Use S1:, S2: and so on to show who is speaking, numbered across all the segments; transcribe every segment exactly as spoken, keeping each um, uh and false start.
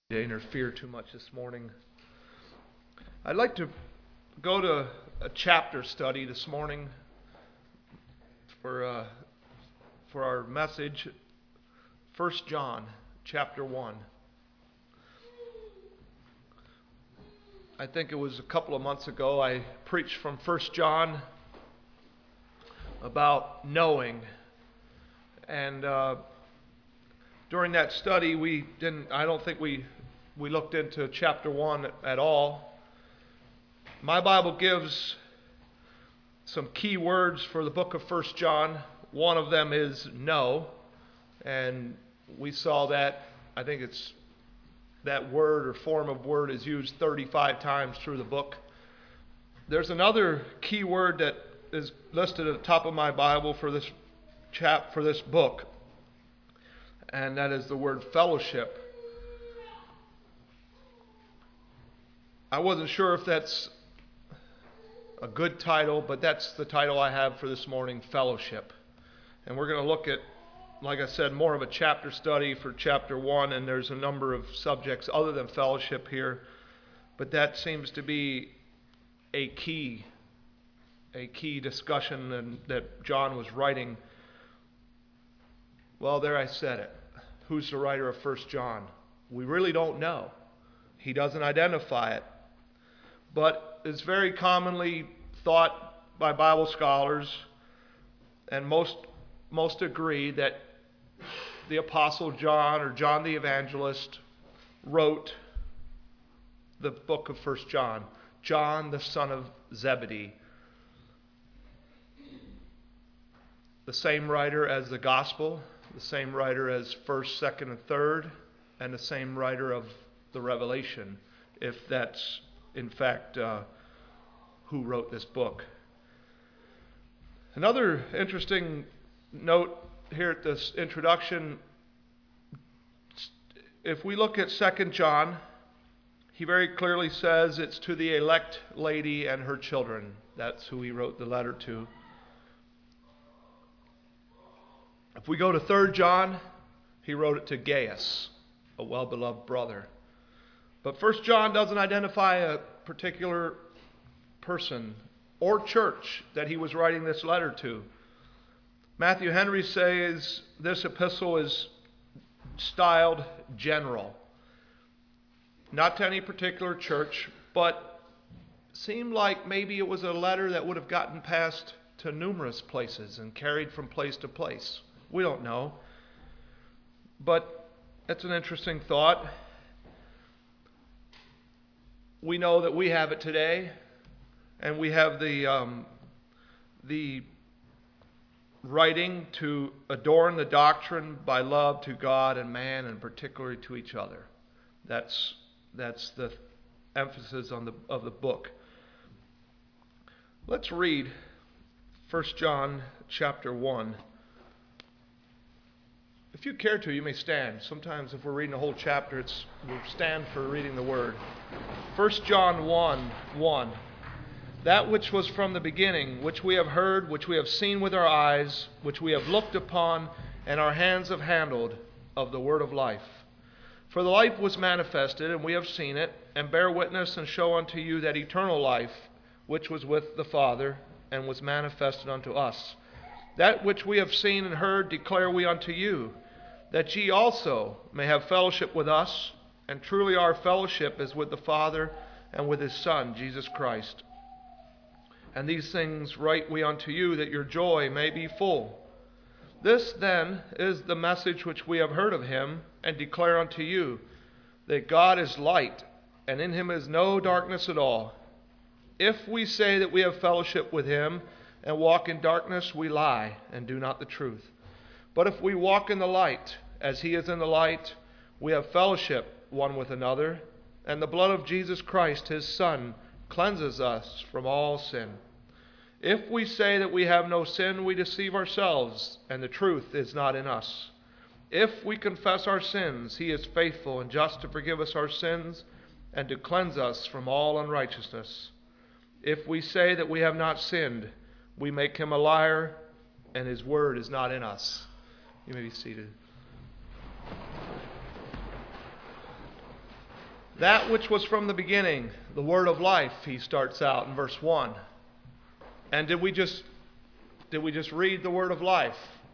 S1: to interfere too much this morning. I'd like to go to a chapter study this morning for uh, for our message. First John, chapter one. I think it was a couple of months ago I preached from First John about knowing, and uh, during that study we didn't. I don't think we we looked into chapter one at all. My Bible gives some key words for the book of First John. One of them is know, and we saw that. I think it's that word or form of word is used thirty-five times through the book. There's another key word that is listed at the top of my Bible for this chap for this book, and that is the word fellowship. I wasn't sure if that's a good title, but that's the title I have for this morning, fellowship. And we're going to look at, like I said, more of a chapter study for chapter one, and there's a number of subjects other than fellowship here, but that seems to be a key, a key discussion and, that John was writing. Well, there I said it. Who's the writer of First John? We really don't know. He doesn't identify it. But it's very commonly thought by Bible scholars, and most most agree that the Apostle John or John the Evangelist wrote the book of First John. John, the son of Zebedee. The same writer as the Gospel, the same writer as First, Second, and Third, and the same writer of the Revelation, if that's in fact uh, who wrote this book. Another interesting note here at this introduction, if we look at Second John, he very clearly says it's to the elect lady and her children. That's who he wrote the letter to. If we go to Third John, he wrote it to Gaius, a well-beloved brother. But First John doesn't identify a particular person or church that he was writing this letter to. Matthew Henry says this epistle is styled general. Not to any particular church, but seemed like maybe it was a letter that would have gotten passed to numerous places and carried from place to place. We don't know. But it's an interesting thought. We know that we have it today, and we have the um, the writing to adorn the doctrine by love to God and man, and particularly to each other. That's that's the emphasis on the of the book. Let's read First John chapter one. If you care to, you may stand. Sometimes if we're reading a whole chapter, it's we'll stand for reading the word. First John one, one. That which was from the beginning, which we have heard, which we have seen with our eyes, which we have looked upon, and our hands have handled, of the word of life. For the life was manifested, and we have seen it, and bear witness and show unto you that eternal life, which was with the Father, and was manifested unto us. That which we have seen and heard declare we unto you, that ye also may have fellowship with us, and truly our fellowship is with the Father and with His Son, Jesus Christ. And these things write we unto you, that your joy may be full. This then is the message which we have heard of Him, and declare unto you, that God is light, and in Him is no darkness at all. If we say that we have fellowship with Him, and walk in darkness, we lie, and do not the truth. But if we walk in the light, as He is in the light, we have fellowship one with another, and the blood of Jesus Christ, His Son, cleanses us from all sin. If we say that we have no sin, we deceive ourselves, and the truth is not in us. If we confess our sins, He is faithful and just to forgive us our sins, and to cleanse us from all unrighteousness. If we say that we have not sinned, we make Him a liar, and His word is not in us. You may be seated. That which was from the beginning, the word of life, he starts out in verse one. And did we just did we just read the word of life?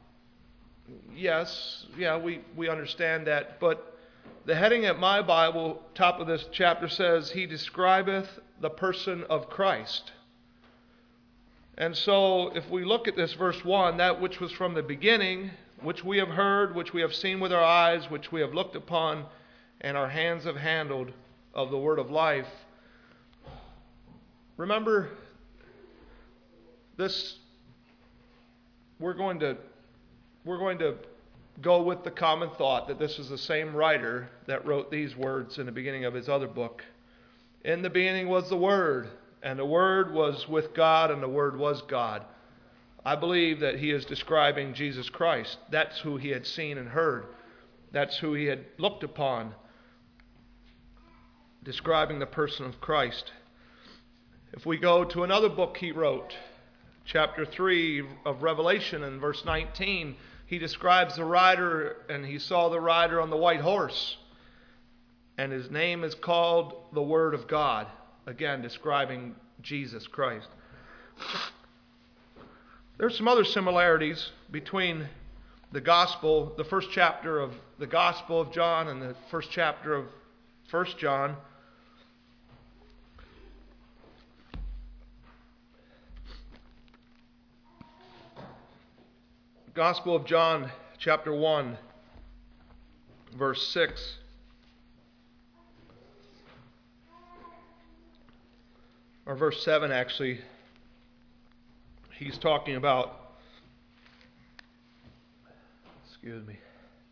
S1: Yes, yeah, we, we understand that. But the heading at my Bible, top of this chapter says, He describeth the person of Christ. And so if we look at this verse one, that which was from the beginning, which we have heard, which we have seen with our eyes, which we have looked upon, and our hands have handled of the word of life. Remember, this, we're going to, we're going to go with the common thought that this is the same writer that wrote these words in the beginning of his other book. In the beginning was the Word, and the Word was with God, and the Word was God. I believe that he is describing Jesus Christ. That's who he had seen and heard. That's who he had looked upon, describing the person of Christ. If we go to another book he wrote, chapter three of Revelation, in verse nineteen, he describes the rider, and he saw the rider on the white horse, and his name is called the Word of God, again describing Jesus Christ. There's some other similarities between the gospel, the first chapter of the Gospel of John and the first chapter of First John. Gospel of John, chapter one, verse six. Or verse seven, actually. He's talking about, excuse me.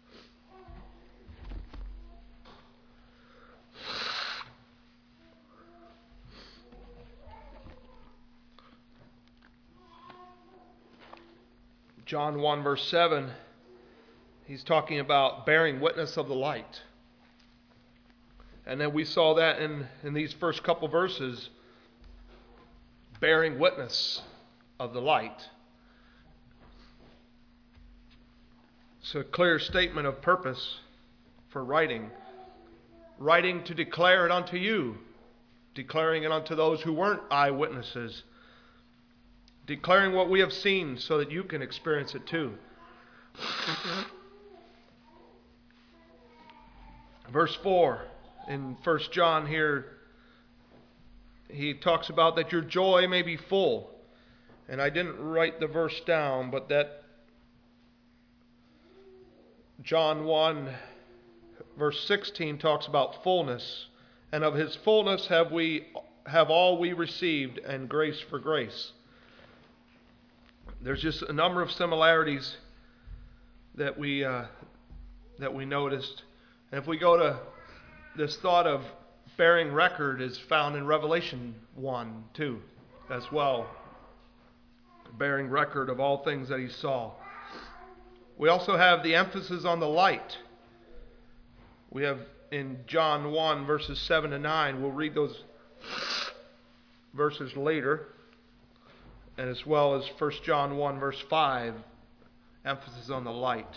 S1: John one, verse seven, he's talking about bearing witness of the light. And then we saw that in, in these first couple verses, bearing witness of the light. It's a clear statement of purpose for writing. Writing to declare it unto you, declaring it unto those who weren't eyewitnesses. Declaring what we have seen so that you can experience it too. Verse four in First John here, he talks about that your joy may be full. And I didn't write the verse down, but that John one verse sixteen talks about fullness. And of his fullness have we have all we received, and grace for grace. There's just a number of similarities that we uh, that we noticed. And if we go to this thought of bearing record, is found in Revelation one, two as well. Bearing record of all things that he saw. We also have the emphasis on the light. We have in John one verses seven to nine. We'll read those verses later. And as well as First John one verse five, emphasis on the light.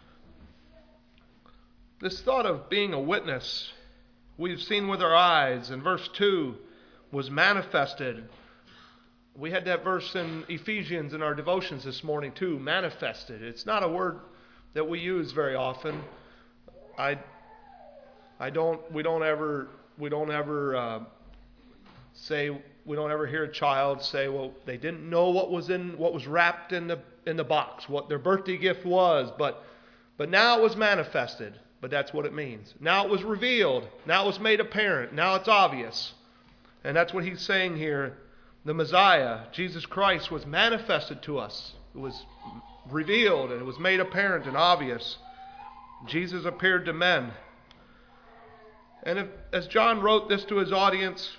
S1: This thought of being a witness, we've seen with our eyes, in verse two, was manifested. We had that verse in Ephesians in our devotions this morning too, manifested. It's not a word that we use very often. I, I don't. We don't ever. We don't ever uh, say. We don't ever hear a child say, "Well, they didn't know what was in what was wrapped in the in the box, what their birthday gift was, but but now it was manifested." But that's what it means. Now it was revealed. Now it was made apparent. Now it's obvious. And that's what he's saying here. The Messiah, Jesus Christ, was manifested to us. It was revealed and it was made apparent and obvious. Jesus appeared to men. And if, as John wrote this to his audience,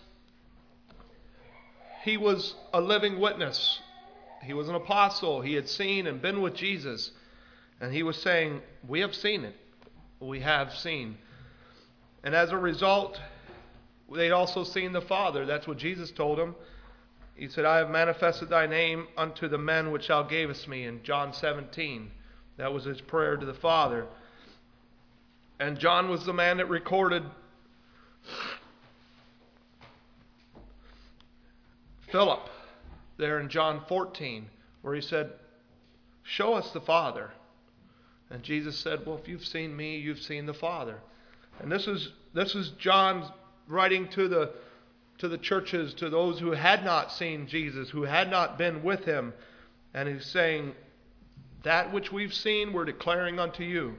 S1: he was a living witness. He was an apostle. He had seen and been with Jesus. And he was saying, we have seen it. We have seen. And as a result, they'd also seen the Father. That's what Jesus told them. He said, I have manifested thy name unto the men which thou gavest me, in John seventeen. That was his prayer to the Father. And John was the man that recorded Philip, there in John fourteen, where he said, "Show us the Father." And Jesus said, "Well, if you've seen me, you've seen the Father." And this is this is John writing to the to the churches, to those who had not seen Jesus, who had not been with him. And he's saying, that which we've seen, we're declaring unto you.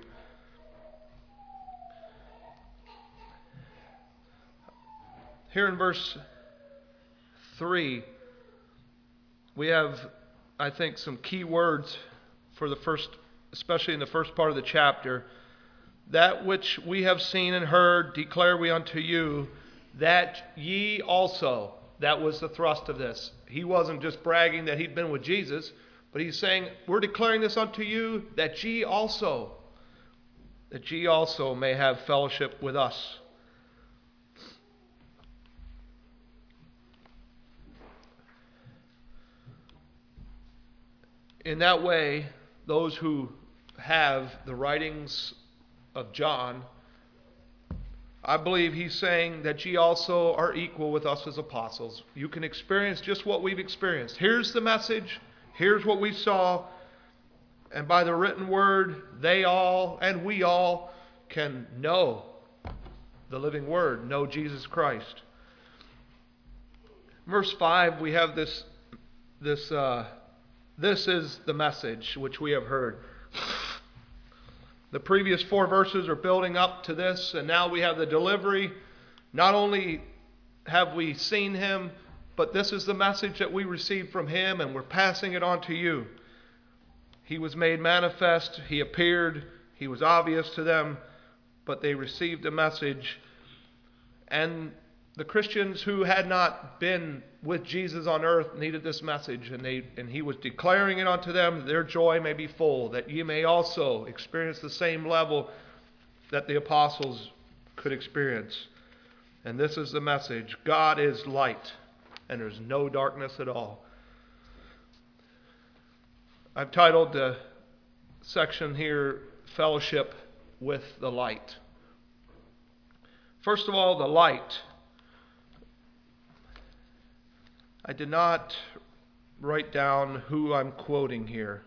S1: Here in verse three, we have, I think, some key words for the first, especially in the first part of the chapter. That which we have seen and heard, declare we unto you, that ye also. That was the thrust of this. He wasn't just bragging that he'd been with Jesus, but he's saying, we're declaring this unto you, that ye also, that ye also may have fellowship with us. In that way, those who have the writings of John, I believe he's saying that ye also are equal with us as apostles. You can experience just what we've experienced. Here's the message. Here's what we saw. And by the written word, they all and we all can know the living word, know Jesus Christ. Verse five, we have this, this, uh, this is the message which we have heard. The previous four verses are building up to this, and now we have the delivery. Not only have we seen him, but this is the message that we received from him, and we're passing it on to you. He was made manifest, he appeared, he was obvious to them, but they received the message. And the Christians who had not been with Jesus on earth needed this message, and they and he was declaring it unto them. Their joy may be full, that ye may also experience the same level that the apostles could experience. And this is the message: God is light, and there's no darkness at all. I've titled the section here, Fellowship with the Light. First of all, the light. I did not write down who I'm quoting here.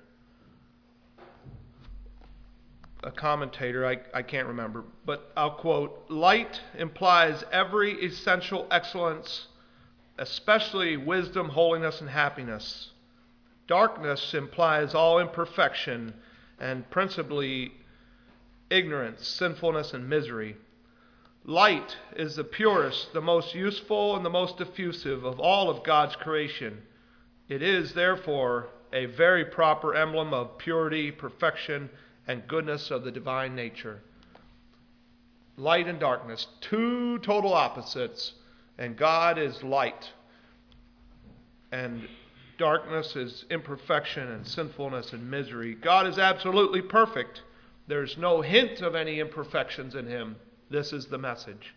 S1: A commentator, I, I can't remember, but I'll quote, "Light implies every essential excellence, especially wisdom, holiness, and happiness. Darkness implies all imperfection, and principally ignorance, sinfulness, and misery. Light is the purest, the most useful, and the most diffusive of all of God's creation. It is, therefore, a very proper emblem of purity, perfection, and goodness of the divine nature." Light and darkness, two total opposites, and God is light. And darkness is imperfection and sinfulness and misery. God is absolutely perfect. There's no hint of any imperfections in him. This is the message.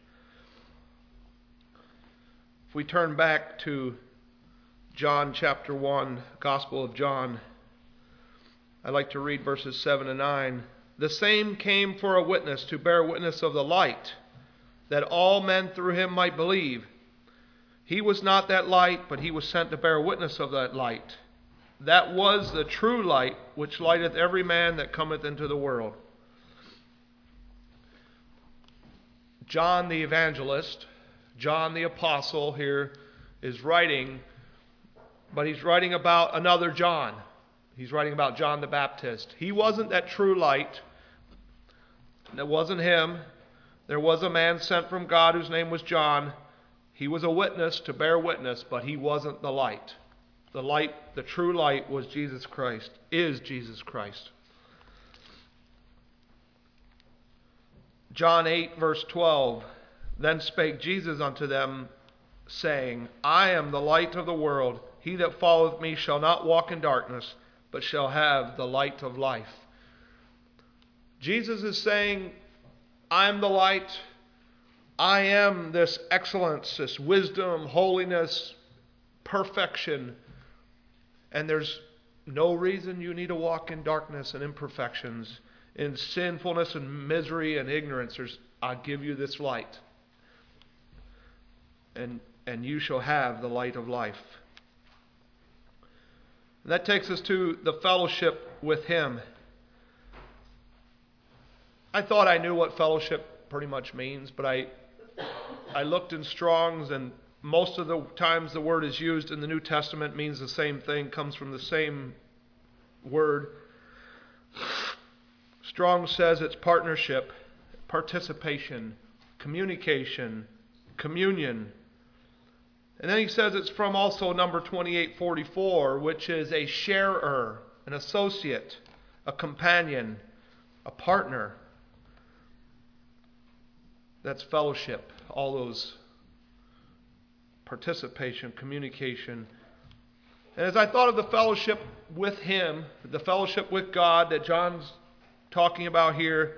S1: If we turn back to John chapter one, Gospel of John, I'd like to read verses seven and nine. "The same came for a witness, to bear witness of the light, that all men through him might believe. He was not that light, but he was sent to bear witness of that light. That was the true light, which lighteth every man that cometh into the world." John the evangelist, John the apostle here is writing, but he's writing about another John. He's writing about John the Baptist. He wasn't that true light. That wasn't him. There was a man sent from God whose name was John. He was a witness to bear witness, but he wasn't the light. The light, the true light, was Jesus Christ, is Jesus Christ. John eight, verse twelve, "Then spake Jesus unto them, saying, I am the light of the world. He that followeth me shall not walk in darkness, but shall have the light of life." Jesus is saying, I am the light. I am this excellence, this wisdom, holiness, perfection. And there's no reason you need to walk in darkness and imperfections, in sinfulness and misery and ignorance. There's, I'll give you this light. and, and you shall have the light of life. And that takes us to the fellowship with Him. I thought I knew what fellowship pretty much means, but I I looked in Strong's, and most of the times the word is used in the New Testament means the same thing, comes from the same word. Strong says it's partnership, participation, communication, communion. And then he says it's from also number twenty-eight forty-four, which is a sharer, an associate, a companion, a partner. That's fellowship, all those participation, communication. And as I thought of the fellowship with Him, the fellowship with God that John's talking about here,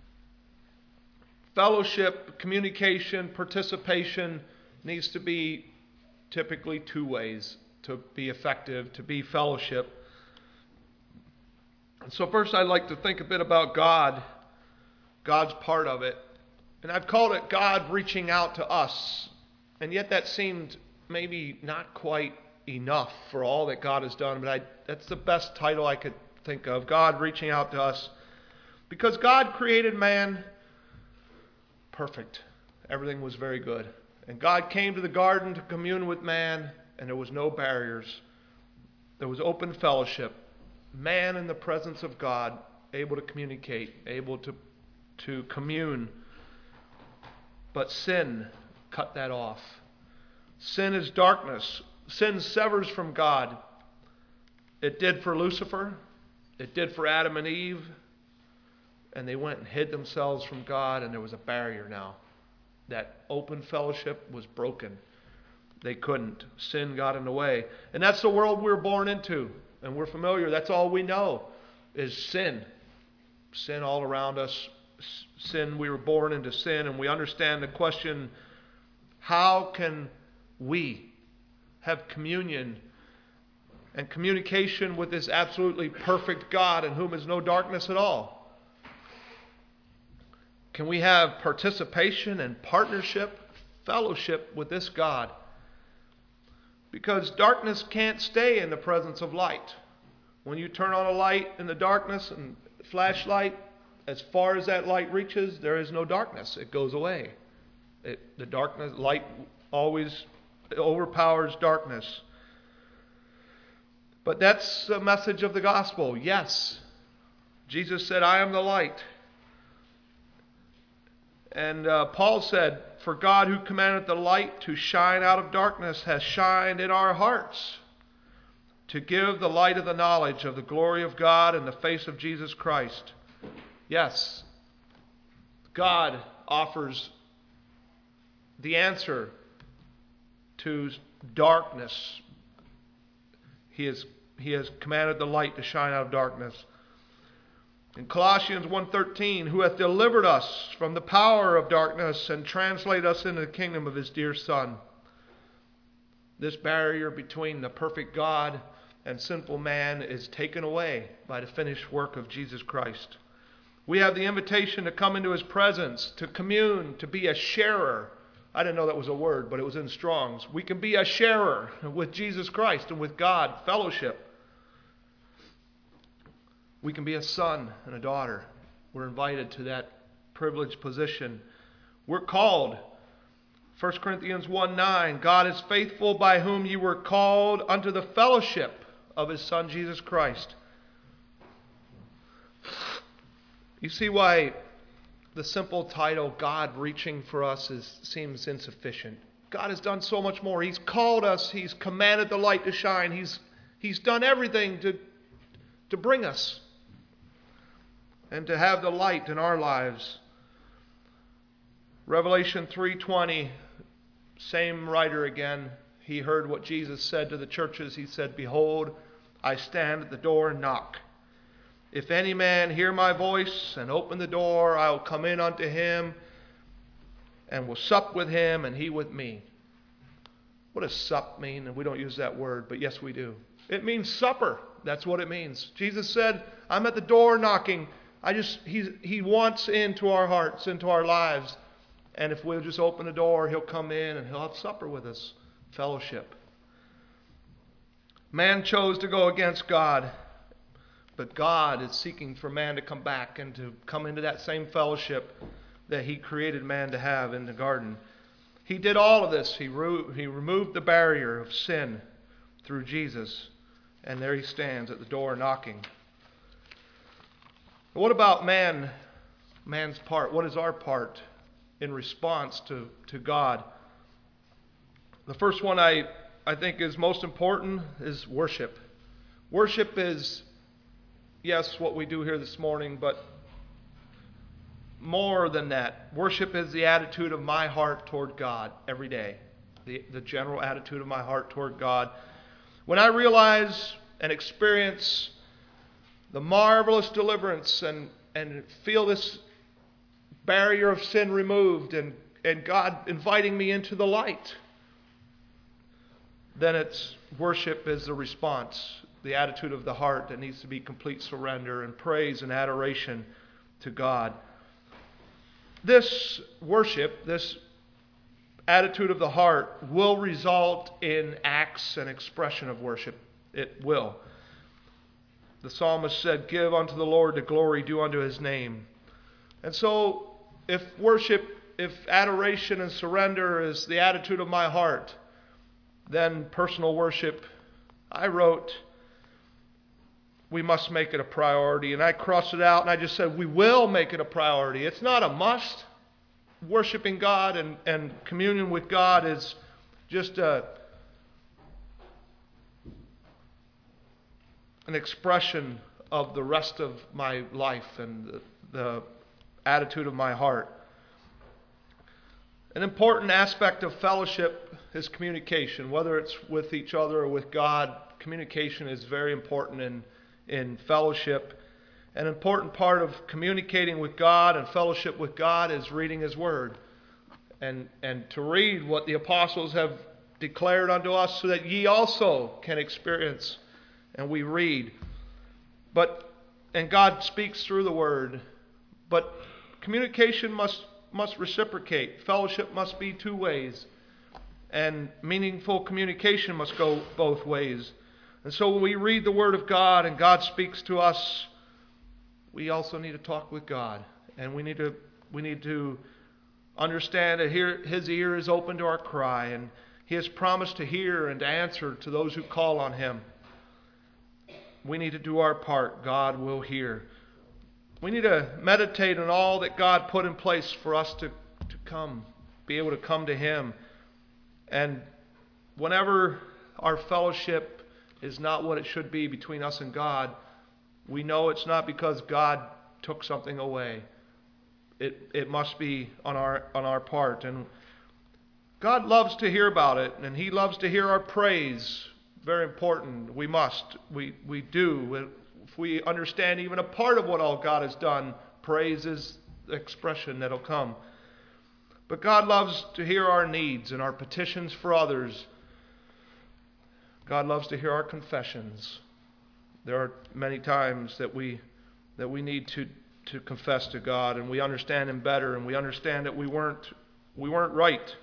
S1: fellowship, communication, participation needs to be typically two ways to be effective, to be fellowship. And so first I'd like to think a bit about God, God's part of it. And I've called it God reaching out to us. And yet that seemed maybe not quite enough for all that God has done. But I, that's the best title I could think of, God reaching out to us. Because God created man perfect. Everything was very good. And God came to the garden to commune with man, and there was no barriers. There was open fellowship. Man in the presence of God, able to communicate, able to, to commune. But sin cut that off. Sin is darkness. Sin severs from God. It did for Lucifer. It did for Adam and Eve. And they went and hid themselves from God, and there was a barrier now. That open fellowship was broken. They couldn't. Sin got in the way. And that's the world we were born into. And we're familiar. That's all we know is sin. Sin all around us. Sin, we were born into sin, and we understand the question, how can we have communion and communication with this absolutely perfect God in whom is no darkness at all? Can we have participation and partnership, fellowship with this God? Because darkness can't stay in the presence of light. When you turn on a light in the darkness and flashlight, as far as that light reaches, there is no darkness. It goes away. It, the darkness, light always overpowers darkness. But that's the message of the gospel. Yes, Jesus said, I am the light. And uh, Paul said, for God who commanded the light to shine out of darkness has shined in our hearts to give the light of the knowledge of the glory of God in the face of Jesus Christ. Yes, God offers the answer to darkness. He has, he has commanded the light to shine out of darkness. In Colossians one thirteen, who hath delivered us from the power of darkness and translated us into the kingdom of His dear Son. This barrier between the perfect God and sinful man is taken away by the finished work of Jesus Christ. We have the invitation to come into His presence, to commune, to be a sharer. I didn't know that was a word, but it was in Strong's. We can be a sharer with Jesus Christ and with God, fellowship. We can be a son and a daughter. We're invited to that privileged position. We're called. First Corinthians one nine, God is faithful, by whom you were called unto the fellowship of His Son Jesus Christ. You see why the simple title, God reaching for us, is, seems insufficient. God has done so much more. He's called us. He's commanded the light to shine. He's, he's done everything to, to bring us and to have the light in our lives. Revelation three twenty, same writer again. He heard what Jesus said to the churches. He said, behold, I stand at the door and knock. If any man hear my voice and open the door, I will come in unto him and will sup with him and he with me. What does sup mean? And we don't use that word, but yes we do. It means supper. That's what it means. Jesus said, I'm at the door knocking. I just, he's, he wants into our hearts, into our lives. And if we'll just open the door, He'll come in and He'll have supper with us, fellowship. Man chose to go against God, but God is seeking for man to come back and to come into that same fellowship that He created man to have in the garden. He did all of this. He, re- he removed the barrier of sin through Jesus, and there He stands at the door knocking. What about man, man's part? What is our part in response to, to God? The first one I, I think is most important is worship. Worship is, yes, what we do here this morning, but more than that. Worship is the attitude of my heart toward God every day. The, the general attitude of my heart toward God. When I realize and experience the marvelous deliverance and, and feel this barrier of sin removed and, and God inviting me into the light, then it's worship is the response, the attitude of the heart that needs to be complete surrender and praise and adoration to God. This worship, this attitude of the heart, will result in acts and expression of worship. It will. The psalmist said, "Give unto the Lord the glory due unto His name." And so, if worship, if adoration and surrender is the attitude of my heart, then personal worship, I wrote, we must make it a priority. And I crossed it out and I just said, we will make it a priority. It's not a must. Worshiping God and, and communion with God is just a, an expression of the rest of my life and the, the attitude of my heart. An important aspect of fellowship is communication, whether it's with each other or with God. Communication is very important in, in fellowship. An important part of communicating with God and fellowship with God is reading His Word. And, and to read what the apostles have declared unto us so that ye also can experience. And we read. But, and God speaks through the Word. But communication must, must reciprocate. Fellowship must be two ways. And meaningful communication must go both ways. And so when we read the Word of God and God speaks to us, we also need to talk with God. And we need to we need to understand that here His ear is open to our cry. And He has promised to hear and to answer to those who call on Him. We need to do our part. God will hear. We need to meditate on all that God put in place for us to, to come, be able to come to Him. And whenever our fellowship is not what it should be between us and God, we know it's not because God took something away. It it must be on our on our part. And God loves to hear about it, and He loves to hear our praise. Very important. We must. We we do. If we understand even a part of what all God has done, praise is the expression that'll come. But God loves to hear our needs and our petitions for others. God loves to hear our confessions. There are many times that we that we need to, to confess to God, and we understand Him better, and we understand that we weren't we weren't right.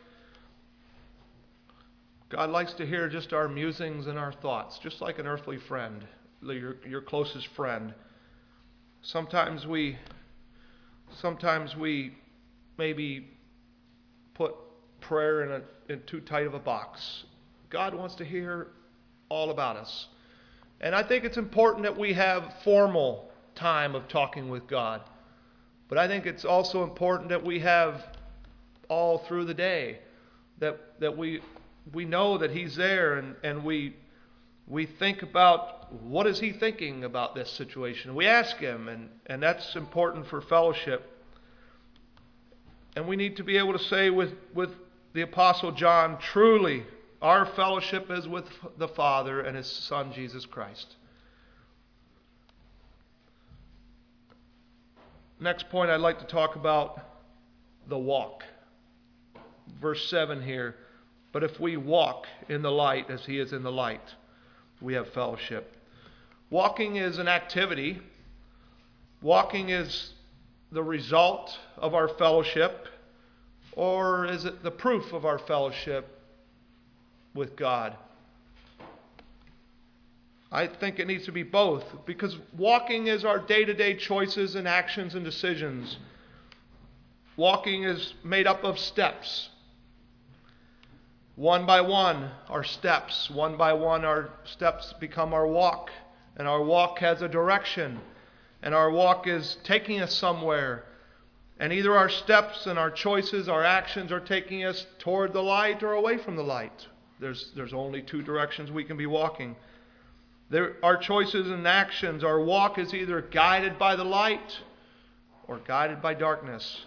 S1: God likes to hear just our musings and our thoughts, just like an earthly friend, your your closest friend. Sometimes we sometimes we maybe put prayer in a in too tight of a box. God wants to hear all about us. And I think it's important that we have formal time of talking with God. But I think it's also important that we have all through the day, that that we we know that He's there, and, and we we think about what is He thinking about this situation. We ask Him, and, and that's important for fellowship. And we need to be able to say with, with the Apostle John, truly, our fellowship is with the Father and His Son, Jesus Christ. Next point, I'd like to talk about the walk. Verse seven here. But if we walk in the light as He is in the light, we have fellowship. Walking is an activity. Walking is the result of our fellowship. Or is it the proof of our fellowship with God? I think it needs to be both, because walking is our day-to-day choices and actions and decisions. Walking is made up of steps. One by one, our steps. One by one, our steps become our walk. And our walk has a direction. And our walk is taking us somewhere. And either our steps and our choices, our actions are taking us toward the light or away from the light. There's, there's only two directions we can be walking. There, our choices and actions, our walk is either guided by the light or guided by darkness.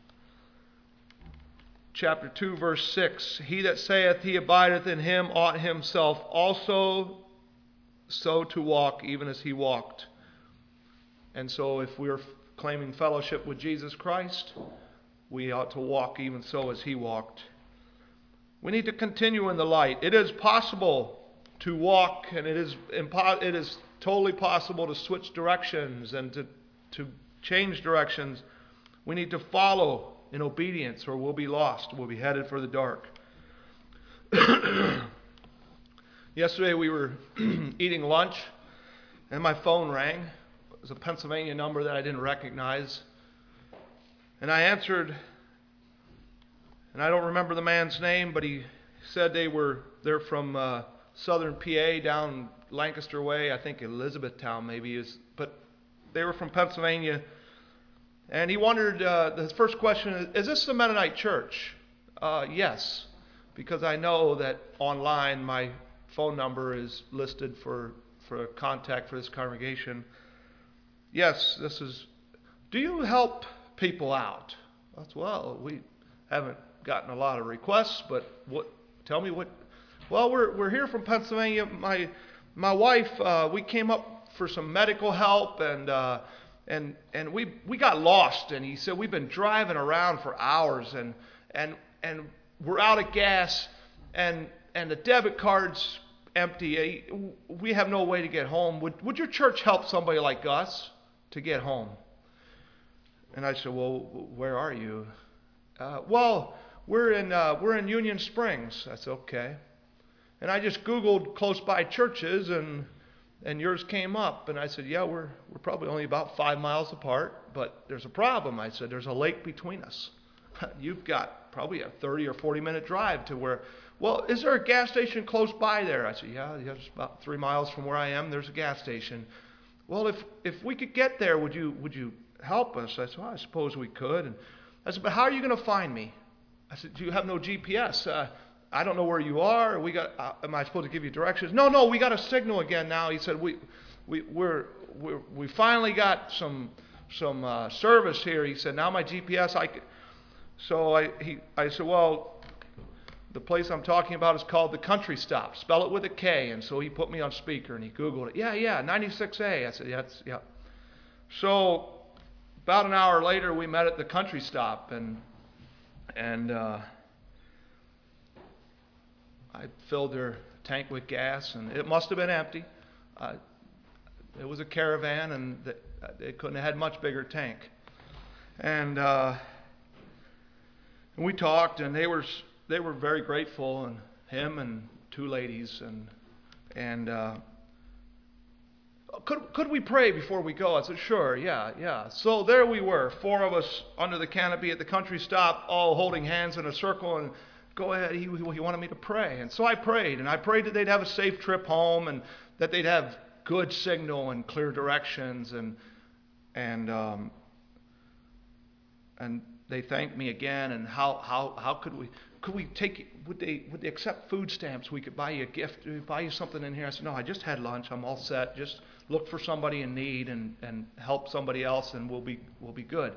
S1: Chapter two, verse six, He that saith he abideth in him ought himself also so to walk, even as he walked. And so if we're claiming fellowship with Jesus Christ, we ought to walk even so as he walked. We need to continue in the light. It is possible to walk, and it is impo- it is totally possible to switch directions and to, to change directions. We need to follow in obedience, or we'll be lost. We'll be headed for the dark. Yesterday we were eating lunch, and my phone rang. It was a Pennsylvania number that I didn't recognize. And I answered, and I don't remember the man's name, but he said they were they're from uh, southern P A, down Lancaster way, I think Elizabethtown maybe is, but they were from Pennsylvania. And he wondered, uh, the first question is, is this the Mennonite church? Uh, yes, because I know that online my phone number is listed for, for contact for this congregation. Yes, this is. Do you help people out? That's, well, we haven't gotten a lot of requests, but what? Tell me what. Well, we're we're here from Pennsylvania. My my wife, uh, we came up for some medical help, and uh, and and we we got lost. And he said we've been driving around for hours, and and and we're out of gas, and and the debit card's empty. We have no way to get home. Would would your church help somebody like us to get home? And I said, well, where are you? Uh, well, we're in uh, we're in Union Springs. I said, okay. And I just Googled close by churches, and and yours came up. And I said, yeah, we're we're probably only about five miles apart, but there's a problem. I said, there's a lake between us. You've got probably a thirty or forty minute drive to where. Well, is there a gas station close by there? I said, yeah, yeah, it's about three miles from where I am. There's a gas station. Well, if if we could get there, would you would you help us? I said, well, I suppose we could. And I said, but how are you going to find me? I said, do you have no G P S? Uh, I don't know where you are. We got. Uh, am I supposed to give you directions? No, no, we got a signal again now. He said, we we we're, we're we finally got some some uh, service here. He said, now my G P S, I could. So I he I said, well, the place I'm talking about is called the Country Stop. Spell it with a K. And so he put me on speaker and he Googled it. Yeah, yeah, ninety-six A. I said, yeah, it's, yeah. So about an hour later, we met at the Country Stop, and and uh, I filled their tank with gas, and it must have been empty. Uh, it was a caravan, and they, they couldn't have had much bigger tank. And, uh, and we talked, and they were they were very grateful, and him and two ladies, and and. Uh, Could could we pray before we go? I said, sure, yeah, yeah. So there we were, four of us under the canopy at the Country Stop, all holding hands in a circle, and go ahead, he, he wanted me to pray. And so I prayed, and I prayed that they'd have a safe trip home, and that they'd have good signal and clear directions, and and um, and they thanked me again, and how how how could we could we take would they would they accept food stamps? We could buy you a gift, buy you something in here. I said, no, I just had lunch, I'm all set. Just look for somebody in need and, and help somebody else, and we'll be we'll be good.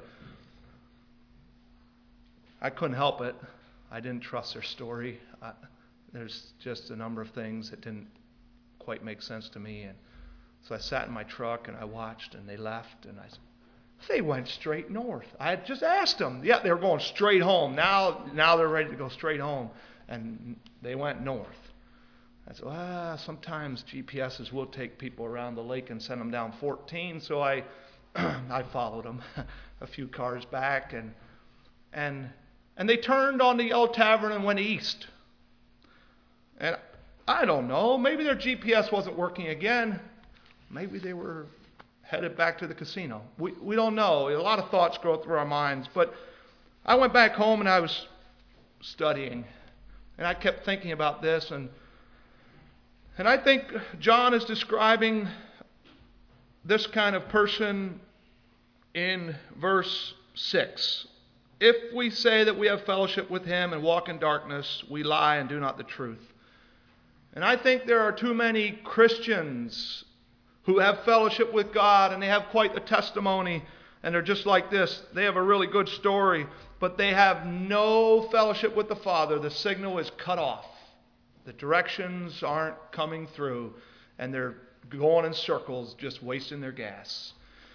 S1: I couldn't help it. I didn't trust their story. I, there's just a number of things that didn't quite make sense to me, and so I sat in my truck and I watched, and they left, and I said, they went straight north. I had just asked them. Yeah, they were going straight home. Now, now they're ready to go straight home, and they went north. I said, ah, sometimes G P S's will take people around the lake and send them down fourteen. So I, I followed them a few cars back, and and And they turned on the Yellow Tavern and went east. And I don't know, maybe their G P S wasn't working again. Maybe they were headed back to the casino. We, we don't know. A lot of thoughts go through our minds. But I went back home and I was studying. And I kept thinking about this. And, and I think John is describing this kind of person in verse six. If we say that we have fellowship with him and walk in darkness, we lie and do not the truth. And I think there are too many Christians who have fellowship with God and they have quite the testimony and they're just like this. They have a really good story, but they have no fellowship with the Father. The signal is cut off. The directions aren't coming through and they're going in circles, just wasting their gas.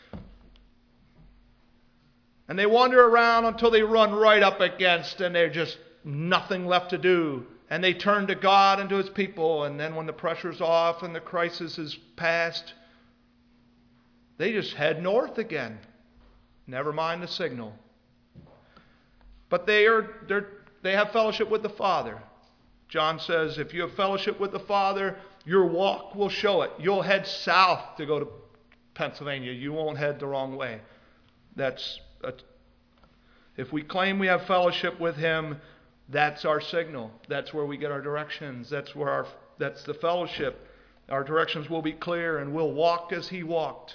S1: And they wander around until they run right up against and there's just nothing left to do. And they turn to God and to his people. And then when the pressure's off and the crisis is past, they just head north again. Never mind the signal. But they are they're, they have fellowship with the Father. John says, if you have fellowship with the Father, your walk will show it. You'll head south to go to Pennsylvania. You won't head the wrong way. That's a, if we claim we have fellowship with him, that's our signal. That's where we get our directions. That's where our that's the fellowship. Our directions will be clear and we'll walk as he walked.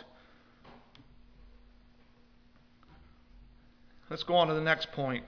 S1: Let's go on to the next point.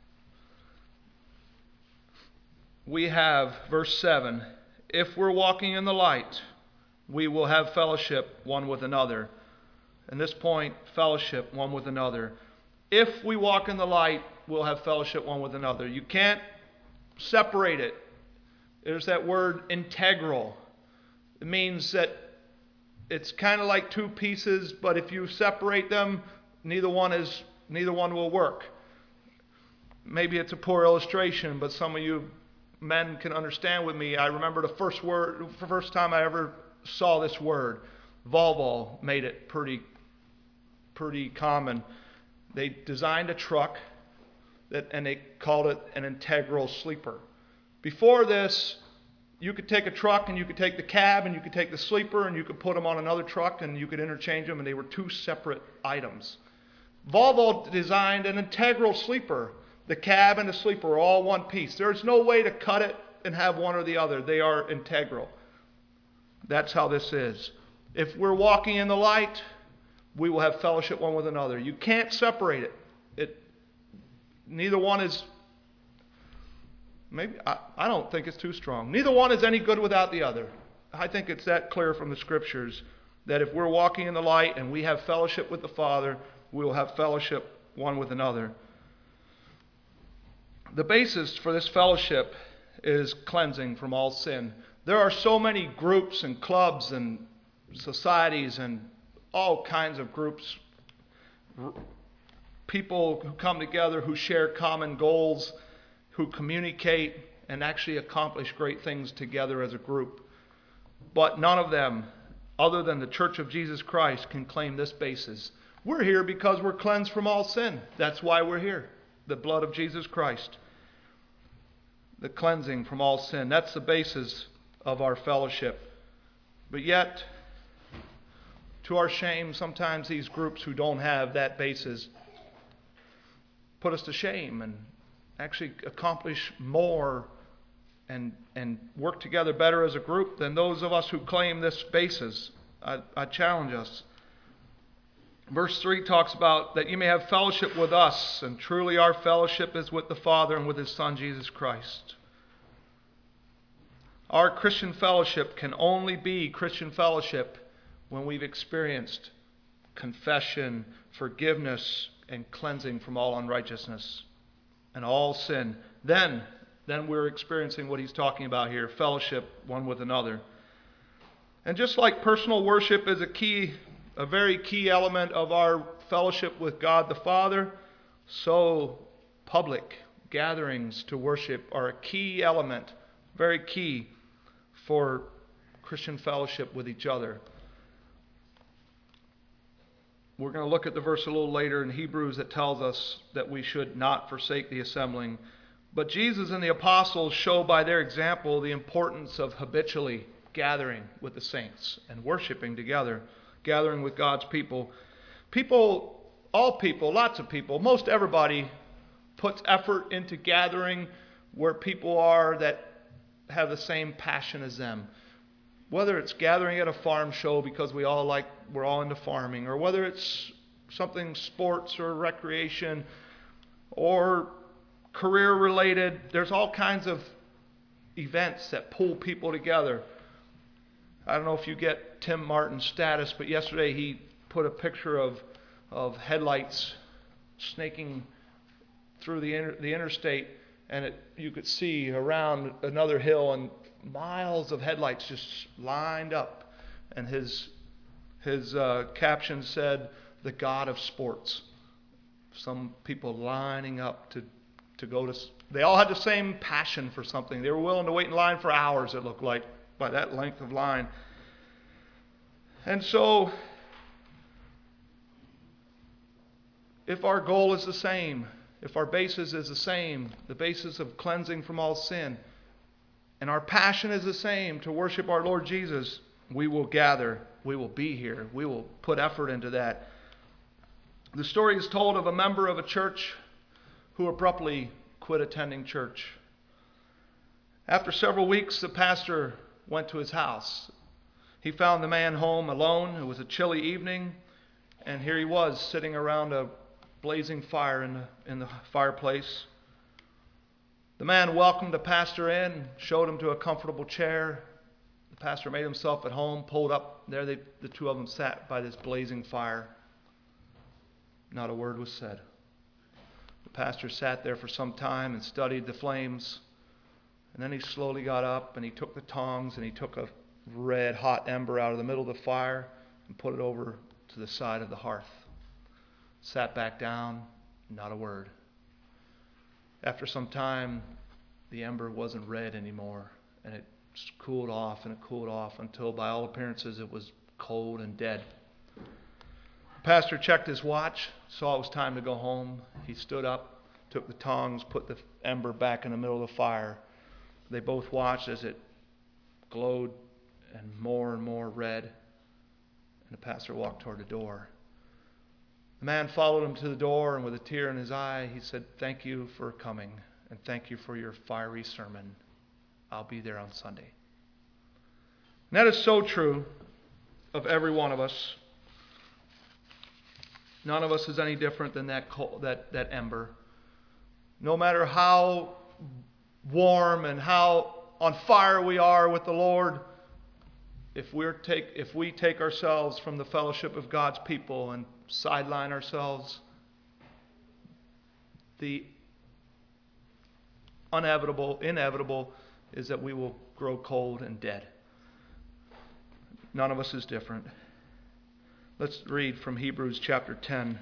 S1: We have verse seven. If we're walking in the light, we will have fellowship one with another. And this point, fellowship one with another. If we walk in the light, we'll have fellowship one with another. You can't separate it. There's that word integral. It means that it's kind of like two pieces, but if you separate them, neither one is neither one will work. Maybe it's a poor illustration, but some of you men can understand with me. I remember the first word, the first time I ever saw this word. Volvo made it pretty, pretty common. They designed a truck that, and they called it an integral sleeper. Before this, you could take a truck and you could take the cab and you could take the sleeper and you could put them on another truck and you could interchange them, and they were two separate items. Volvo designed an integral sleeper. The cab and the sleeper are all one piece. There's no way to cut it and have one or the other. They are integral. That's how this is. If we're walking in the light, we will have fellowship one with another. You can't separate it. It neither one is, maybe, I, I don't think it's too strong. Neither one is any good without the other. I think it's that clear from the Scriptures that if we're walking in the light and we have fellowship with the Father, we will have fellowship one with another. The basis for this fellowship is cleansing from all sin. There are so many groups and clubs and societies and all kinds of groups, people who come together, who share common goals, who communicate and actually accomplish great things together as a group. But none of them, other than the Church of Jesus Christ, can claim this basis. We're here because we're cleansed from all sin. That's why we're here. The blood of Jesus Christ. The cleansing from all sin. That's the basis of our fellowship. But yet, to our shame, sometimes these groups who don't have that basis put us to shame and actually accomplish more and and work together better as a group than those of us who claim this basis. I, I challenge us. Verse three talks about that you may have fellowship with us, and truly our fellowship is with the Father and with his Son, Jesus Christ. Our Christian fellowship can only be Christian fellowship when we've experienced confession, forgiveness, and cleansing from all unrighteousness and all sin. Then, then we're experiencing what he's talking about here, fellowship one with another. And just like personal worship is a key, a very key element of our fellowship with God the Father, so public gatherings to worship are a key element, very key for Christian fellowship with each other. We're going to look at the verse a little later in Hebrews that tells us that we should not forsake the assembling. But Jesus and the apostles show by their example the importance of habitually gathering with the saints and worshiping together, gathering with God's people. People, all people, lots of people, most everybody puts effort into gathering where people are that have the same passion as them. Whether it's gathering at a farm show because we all like, we're all into farming, or whether it's something sports or recreation or career related, there's all kinds of events that pull people together. I don't know if you get Tim Martin's status, but yesterday he put a picture of of headlights snaking through the inter, the interstate, and it, you could see around another hill and miles of headlights just lined up. And his his uh, caption said, "The God of Sports." Some people lining up to to go to. They all had the same passion for something. They were willing to wait in line for hours. It looked like by that length of line. And so, if our goal is the same, if our basis is the same, the basis of cleansing from all sin, and our passion is the same to worship our Lord Jesus, we will gather, we will be here, we will put effort into that. The story is told of a member of a church who abruptly quit attending church. After several weeks, the pastor went to his house. He found the man home alone. It was a chilly evening, and here he was sitting around a blazing fire in the, in the fireplace. The man welcomed the pastor in, showed him to a comfortable chair. The pastor made himself at home, pulled up. There they, the two of them sat by this blazing fire. Not a word was said. The pastor sat there for some time and studied the flames. And then he slowly got up and he took the tongs and he took a red hot ember out of the middle of the fire and put it over to the side of the hearth. Sat back down, not a word. After some time, the ember wasn't red anymore, and it cooled off and it cooled off until, by all appearances, it was cold and dead. The pastor checked his watch, saw it was time to go home. He stood up, took the tongs, put the ember back in the middle of the fire. They both watched as it glowed and more and more red, and the pastor walked toward the door. The man followed him to the door, and with a tear in his eye, he said, "Thank you for coming, and thank you for your fiery sermon. I'll be there on Sunday." And that is so true of every one of us. None of us is any different than that coal, that, that ember. No matter how warm and how on fire we are with the Lord, if we're take if we take ourselves from the fellowship of God's people and sideline ourselves, the inevitable, inevitable is that we will grow cold and dead. None of us is different. Let's read from Hebrews chapter ten.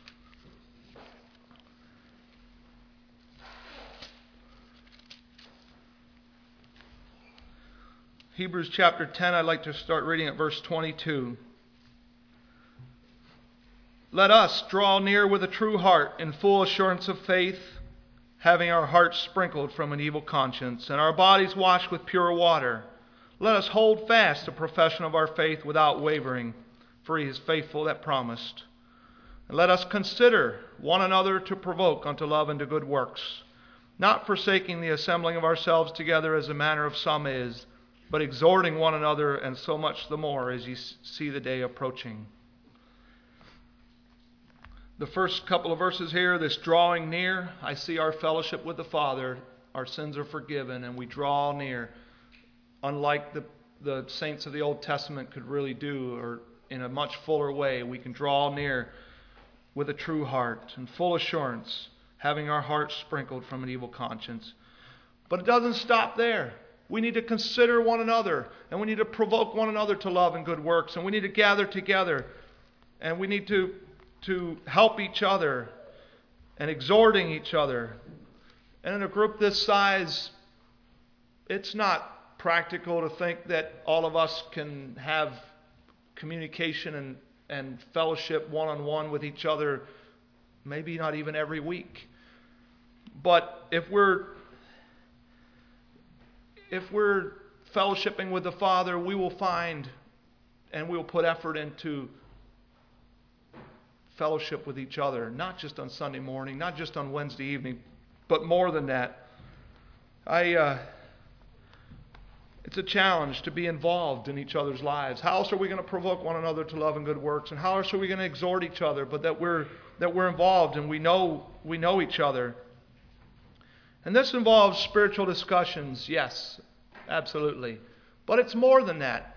S1: Hebrews chapter ten, I'd like to start reading at verse twenty-two. Let us draw near with a true heart in full assurance of faith, having our hearts sprinkled from an evil conscience and our bodies washed with pure water. Let us hold fast the profession of our faith without wavering, for he is faithful that promised. And let us consider one another to provoke unto love and to good works, not forsaking the assembling of ourselves together as the manner of some is, but exhorting one another, and so much the more as ye see the day approaching. The first couple of verses here, this drawing near, I see our fellowship with the Father. Our sins are forgiven, and we draw near, unlike the, the saints of the Old Testament could really do, or in a much fuller way. We can draw near with a true heart and full assurance, having our hearts sprinkled from an evil conscience. But it doesn't stop there. We need to consider one another, and we need to provoke one another to love and good works, and we need to gather together, and we need to, to help each other and exhorting each other. And in a group this size, it's not practical to think that all of us can have communication and and fellowship one-on-one with each other, maybe not even every week. But if we're if we're fellowshipping with the Father, we will find and we will put effort into fellowship with each other, not just on Sunday morning, not just on Wednesday evening, but more than that. I uh, it's a challenge to be involved in each other's lives. How else are we going to provoke one another to love and good works? And how else are we going to exhort each other? But that we're that we're involved and we know we know each other. And this involves spiritual discussions, yes, absolutely. But it's more than that.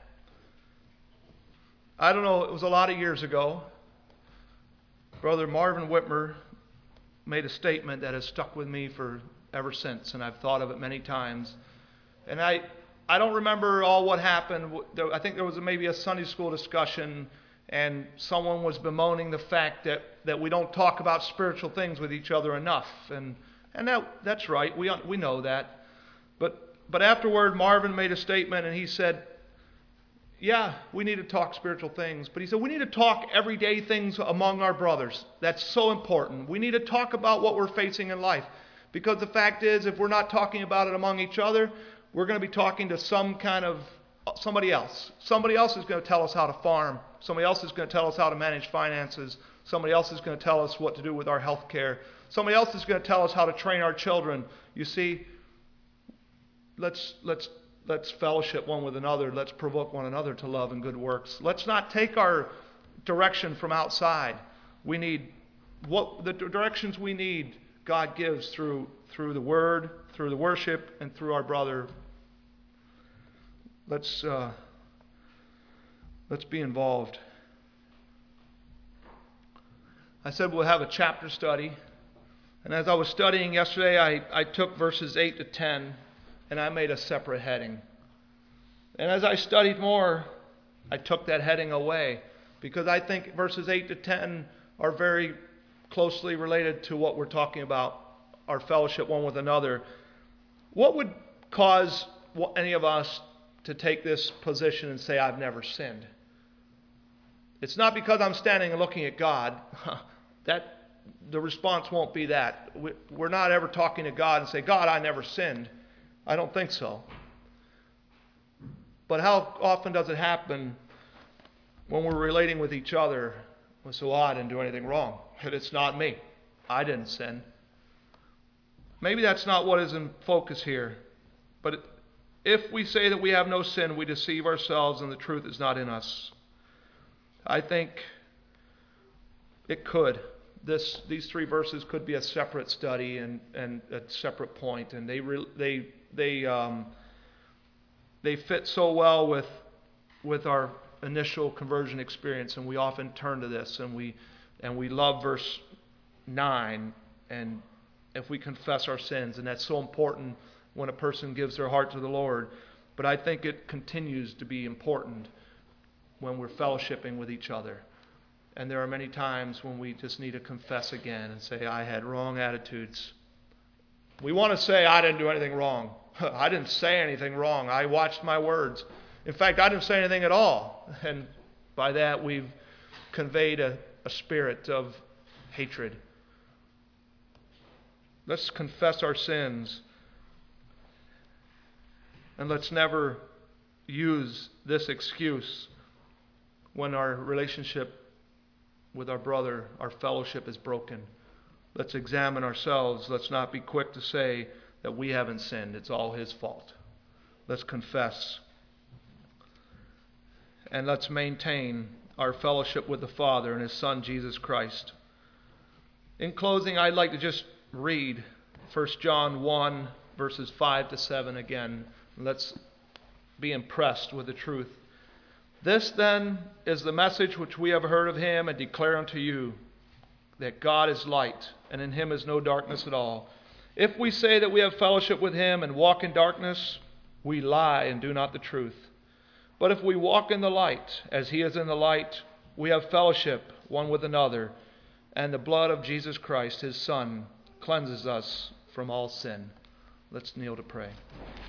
S1: I don't know, it was a lot of years ago. Brother Marvin Whitmer made a statement that has stuck with me for ever since, and I've thought of it many times. And I I don't remember all what happened. I think there was maybe a Sunday school discussion, and someone was bemoaning the fact that, that we don't talk about spiritual things with each other enough. And and that that's right. We we know that. But but afterward, Marvin made a statement, and he said, yeah, we need to talk spiritual things. But he said, we need to talk everyday things among our brothers. That's so important. We need to talk about what we're facing in life. Because the fact is, if we're not talking about it among each other, we're going to be talking to some kind of somebody else. Somebody else is going to tell us how to farm. Somebody else is going to tell us how to manage finances. Somebody else is going to tell us what to do with our health care. Somebody else is going to tell us how to train our children. You see, let's let's let's fellowship one with another. Let's provoke one another to love and good works. Let's not take our direction from outside. We need what the directions we need God gives through through the Word, through the worship, and through our brother. Let's uh, let's be involved. I said we'll have a chapter study. And as I was studying yesterday, I, I took verses eight to ten, and I made a separate heading. And as I studied more, I took that heading away, because I think verses eight to ten are very closely related to what we're talking about, our fellowship one with another. What would cause any of us to take this position and say, I've never sinned? It's not because I'm standing and looking at God. That the response won't be that. We're not ever talking to God and say, God, I never sinned. I don't think so. But how often does it happen when we're relating with each other? Well, so I didn't do anything wrong. It's not me. I didn't sin. Maybe that's not what is in focus here. But if we say that we have no sin, we deceive ourselves and the truth is not in us. I think it could. This, these three verses could be a separate study and, and a separate point, and they re, they they um, they fit so well with with our initial conversion experience, and we often turn to this, and we and we love verse nine, and if we confess our sins, and that's so important when a person gives their heart to the Lord. But I think it continues to be important when we're fellowshipping with each other. And there are many times when we just need to confess again and say, I had wrong attitudes. We want to say, I didn't do anything wrong. I didn't say anything wrong. I watched my words. In fact, I didn't say anything at all. And by that, we've conveyed a, a spirit of hatred. Let's confess our sins. And let's never use this excuse when our relationship with our brother, our fellowship is broken. Let's examine ourselves. Let's not be quick to say that we haven't sinned. It's all his fault. Let's confess. And let's maintain our fellowship with the Father and his Son, Jesus Christ. In closing, I'd like to just read First John one, verses five to seven again. Let's be impressed with the truth. This then is the message which we have heard of him and declare unto you, that God is light, and in him is no darkness at all. If we say that we have fellowship with him and walk in darkness, we lie and do not the truth. But if we walk in the light, as he is in the light, we have fellowship one with another, and the blood of Jesus Christ, his Son, cleanses us from all sin. Let's kneel to pray.